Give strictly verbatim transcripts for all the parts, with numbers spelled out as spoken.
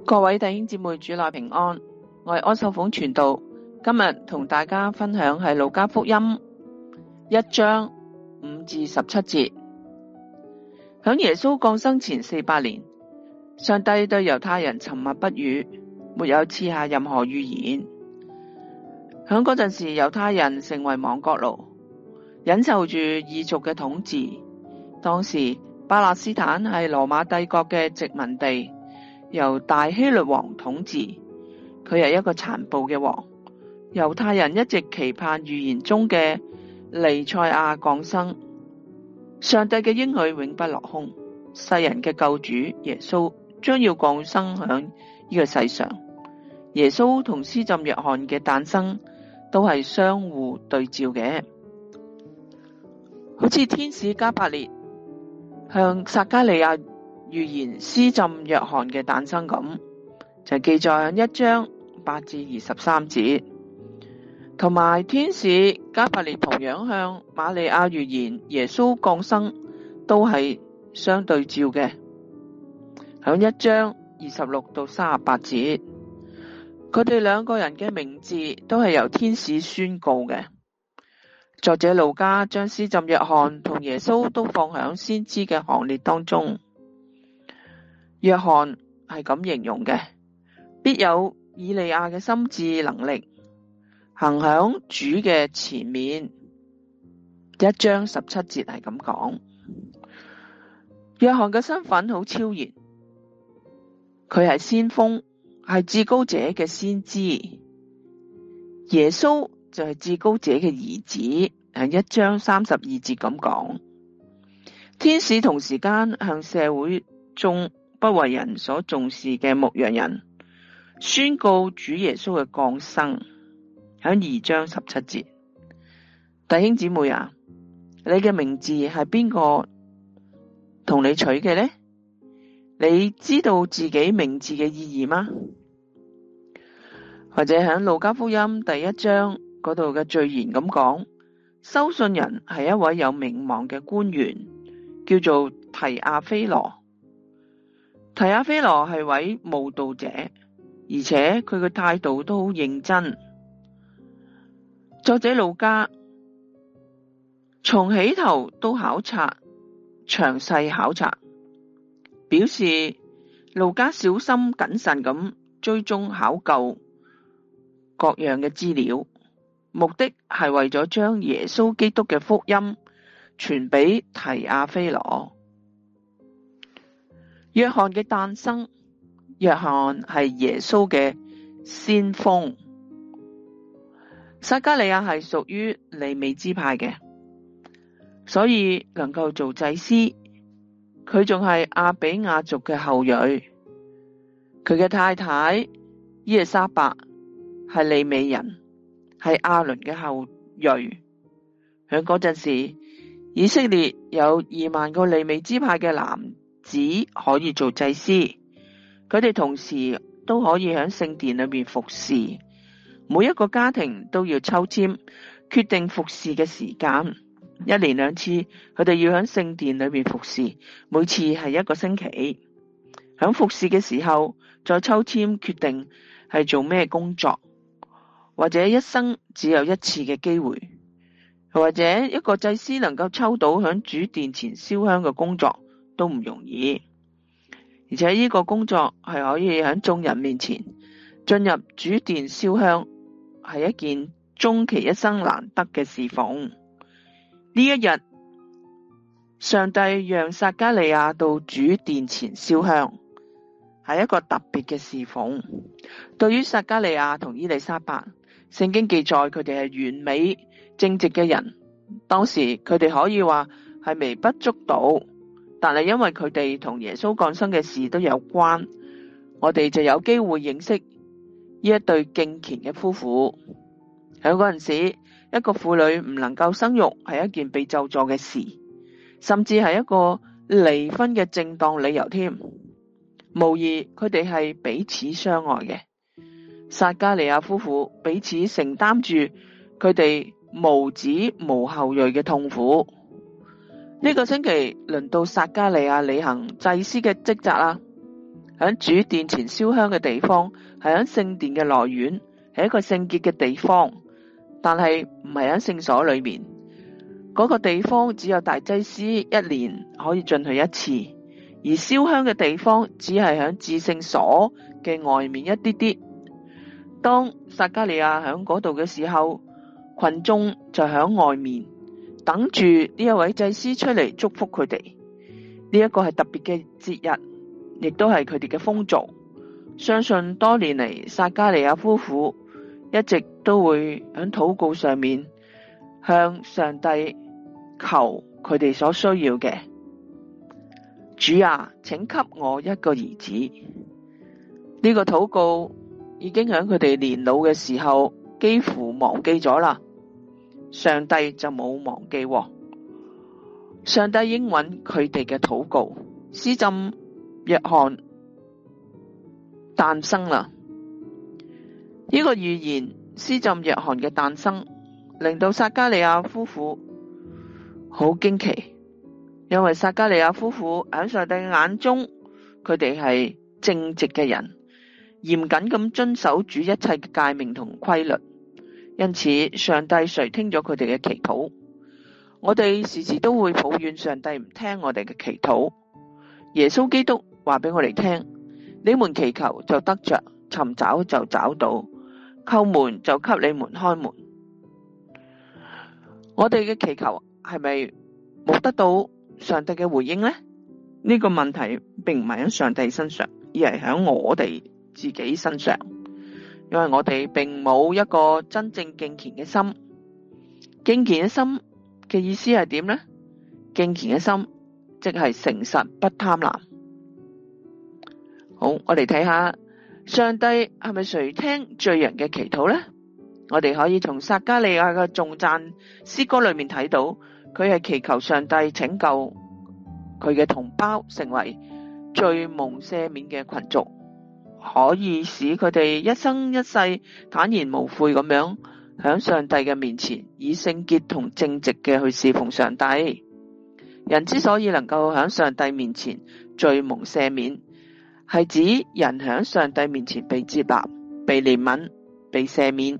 各位弟兄姊妹，主內平安，我係安秀鳳傳道。今日同大家分享係路加福音一章五至十七節。響耶穌降生前四百年，上帝對猶太人沉默不語，沒有賜下任何預言。響嗰陣時，猶太人成為亡國奴，忍受住異族嘅統治。當時巴勒斯坦係羅馬帝國嘅殖民地，由大希律王統治，佢係一個殘暴嘅王。猶太人一直期盼預言中嘅彌賽亞降生，上帝嘅應許永不落空，世人嘅救主耶穌將要降生響呢個世上。耶穌同施浸約翰嘅誕生都係相互對照嘅，好似天使加百列向撒迦利亞預言施浸約翰嘅誕生咁，就記載喺一章八至二十三節。同埋天使加百列同樣向瑪利亞預言耶穌降生，都係相對照嘅，響一章二十六到三十八節。佢哋兩個人嘅名字都係由天使宣告嘅。作者路加將施浸約翰同耶穌都放響先知嘅行列當中。約翰係咁形容嘅：必有以利亞嘅心志能力，行響主嘅前面。一章十七節係咁講。約翰嘅身份好超然，佢係先鋒，係至高者嘅先知。耶穌就係至高者嘅兒子，係一章三十二節咁講。天使同時間向社會中不為人所重視嘅牧羊人宣告主耶穌嘅降生，喺二章十七節。弟兄姊妹啊，你嘅名字係邊個同你取嘅呢？你知道自己名字嘅意義嗎？或者喺路加福音第一章嗰度嘅序言咁講，收信人係一位有名望嘅官員，叫做提亞非羅。提亞非羅係位慕道者，而且佢嘅態度都好認真。作者路加從起頭都考察，詳細考察，表示路加小心謹慎咁追蹤考究各樣嘅資料，目的係為咗將耶穌基督嘅福音傳俾提亞非羅。約翰嘅誕生，約翰係耶穌嘅先鋒。撒迦利亞係屬於利未支派嘅，所以能夠做祭司。佢仲係亞比亞族嘅後裔。佢嘅太太伊麗莎白係利未人，係亞倫嘅後裔。喺嗰陣時，以色列有二萬個利未支派嘅男子可以做祭司，佢哋同時都可以喺聖殿裏面服侍。每一個家庭都要抽籤決定服侍嘅時間，一年兩次，佢哋要喺聖殿裏面服侍，每次係一個星期。喺服侍嘅時候，再抽籤決定係做咩工作，或者一生只有一次嘅機會，或者一個祭司能夠抽到喺主殿前燒香嘅工作都唔容易，而且呢個工作係可以喺眾人面前進入主殿燒香，係一件終其一生難得嘅侍奉。呢一日，上帝讓撒迦利亞到主殿前燒香，係一個特別嘅侍奉。對於撒迦利亞同伊麗莎白，聖經記載佢哋係完美正直嘅人。當時佢哋可以話係微不足道，但係因為佢哋同耶穌降生嘅事都有關，我哋就有機會認識呢一對敬虔嘅夫婦。喺嗰陣時，一個婦女唔能夠生育係一件被咒詛嘅事，甚至係一個離婚嘅正當理由添。無疑佢哋係彼此相愛嘅。撒迦利亞夫婦彼此承擔住佢哋無子無後裔嘅痛苦。呢個星期輪到撒迦利亞履行祭司嘅職責啦。 喺主殿前燒香嘅地方係喺聖殿嘅內院，係一個聖潔嘅地方，但係唔係喺聖所裏面。嗰個地方只有大祭司一年可以進去一次，而燒香嘅地方只係喺至聖所嘅外面一啲啲。當撒迦利亞喺嗰度嘅時候，群眾就喺外面等住呢一位祭司出嚟祝福佢哋。呢一個係特別嘅節日，亦都係佢哋嘅風俗。相信多年嚟，撒迦利亞夫婦一直都會喺禱告上面向上帝求佢哋所需要嘅。主啊，請給我一個兒子。呢個禱告已經喺佢哋年老嘅時候幾乎忘記咗啦，上帝就冇忘記。上帝應允佢哋嘅禱告，施浸約翰誕生啦。呢、這個預言施浸約翰嘅誕生，令到撒迦利亞夫婦好驚奇，因為撒迦利亞夫婦喺上帝眼中，佢哋係正直嘅人，嚴謹咁遵守主一切嘅誡命同規律，因此上帝垂聽咗佢哋嘅祈禱。我哋時時都會抱怨上帝唔聽我哋嘅祈禱。耶穌基督話俾我哋聽：你們祈求就得着，尋找就找到，叩門就給你們開門。我哋嘅祈求係咪冇得到上帝嘅回應呢？呢、呢個問題並唔係喺上帝身上，而係喺我哋自己身上，因為我哋並冇一個真正敬虔嘅心。敬虔嘅心嘅意思係點呢？敬虔嘅心即係誠實不貪婪。好，我哋睇下上帝係咪垂聽罪人嘅祈禱呢？我哋可以從撒迦利亞嘅頌讚詩歌裏面睇到，佢係祈求上帝拯救佢嘅同胞，成為罪蒙赦免嘅群族，可以使佢哋一生一世坦然無悔咁樣喺上帝嘅面前，以聖潔同正直嘅去侍奉上帝。人之所以能夠喺上帝面前罪蒙赦免，係指人喺上帝面前被接納、被憐憫、被赦免，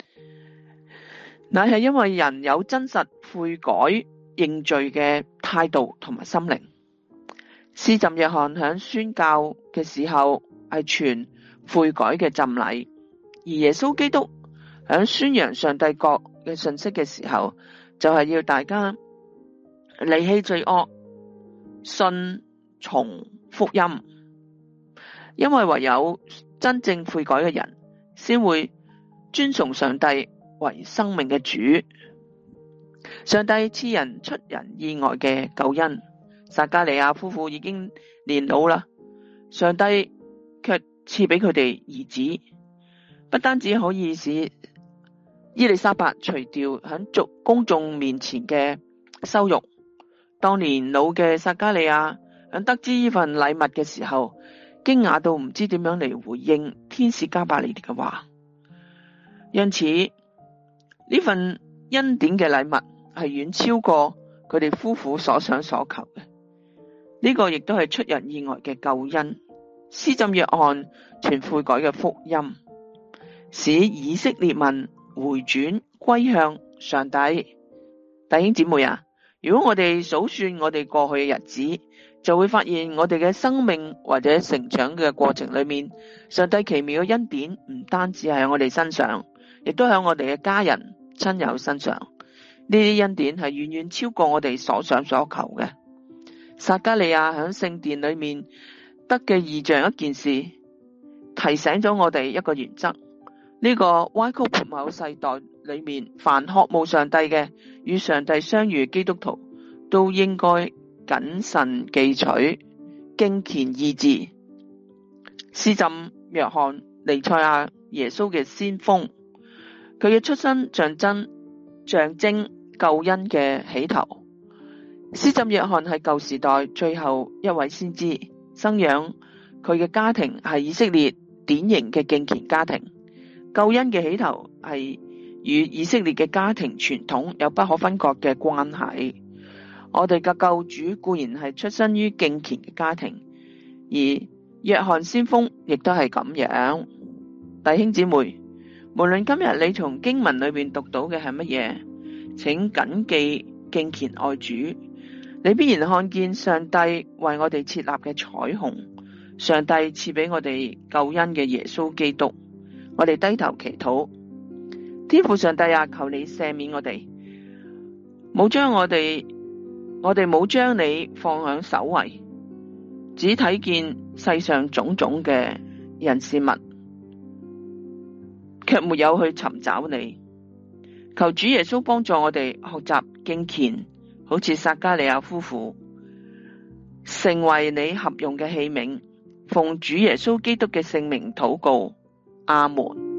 乃係因為人有真實悔改認罪嘅態度同埋心靈。施浸約翰喺宣教嘅時候係傳悔改嘅浸禮，而耶穌基督喺宣揚上帝國嘅信息嘅時候，就係、是、要大家離棄罪惡，信從福音。因為唯有真正悔改嘅人，先會尊崇上帝為生命嘅主。上帝賜人出人意外嘅救恩。撒迦利亞夫婦已經年老啦，上帝卻賜俾佢哋兒子，不單止可以使伊麗莎白除掉喺眾公眾面前嘅羞辱。當年老嘅撒迦利亞喺得知呢份禮物嘅時候，驚訝到唔知點樣嚟回應天使加百列嘅話。因此呢份恩典嘅禮物係遠超過佢哋夫婦所想所求嘅。呢、這個亦都係出人意外嘅救恩。施浸約翰傳悔改嘅福音，使以色列民回轉歸向上帝。弟兄姊妹啊，如果我哋數算我哋過去嘅日子，就會發現我哋嘅生命或者成長嘅過程裏面，上帝奇妙嘅恩典唔單止係喺我哋身上，亦都喺我哋嘅家人親友身上。呢啲恩典係遠遠超過我哋所想所求嘅。撒迦利亞喺聖殿裏面得嘅異象一件事，提醒咗我哋一個原則：呢、這個歪曲悖謬世代裏面，凡渴慕上帝嘅與上帝相遇基督徒，都應該謹慎記取，敬虔意志。施浸約翰彌賽亞耶穌嘅先鋒，佢嘅出生象徵象徵救恩嘅起頭。施浸約翰係舊時代最後一位先知，生養佢嘅家庭係以色列典型嘅敬虔家庭。救恩嘅起頭係與以色列嘅家庭傳統有不可分割嘅關係。我哋嘅救主固然係出身於敬虔嘅家庭，而約翰先鋒亦都係咁樣。弟兄姊妹，無論今日你從經文裏面讀到嘅係乜嘢，請謹記敬虔愛主，你必然看見上帝為我哋設立嘅彩虹，上帝賜俾我哋救恩嘅耶穌基督。我哋低頭祈禱，天父上帝啊，求你赦免我哋，冇將我哋，我哋冇將你放喺首位，只睇見世上種種嘅人事物，卻沒有去尋找你。求主耶穌幫助我哋學習敬虔，好似撒迦利亞夫婦，成為你合用嘅器皿。奉主耶穌基督嘅聖名禱告，阿門。